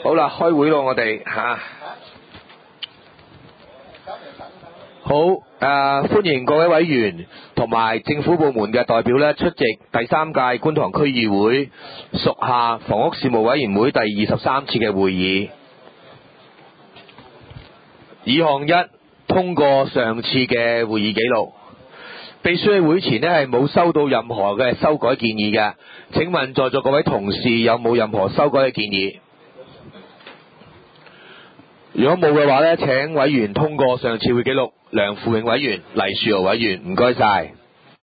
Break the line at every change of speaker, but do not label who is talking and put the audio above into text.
好啦，開會咯，我哋吓。好，歡迎各位委員同埋政府部門嘅代表咧出席第3屆觀塘區議會屬下房屋事務委員會第23次嘅會議。議項1，通過上次嘅會議記錄。秘書喺會前呢係冇收到任何嘅修改建議嘅，請問在座各位同事有冇任何修改嘅建議？如果冇嘅話呢，請委員通過上次會記錄。梁富永委員、黎樹豪委員，唔該晒。